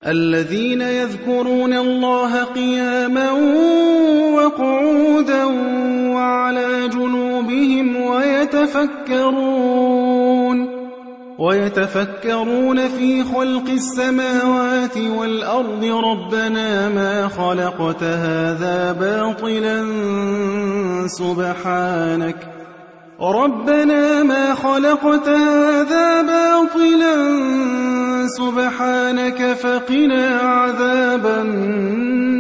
الذين يذكرون الله قياما وقعودا وعلى جنوبهم ويتفكرون في خلق السماوات والأرض ربنا ما خلقت هذا باطلا سبحانك فقنا عذاب النار.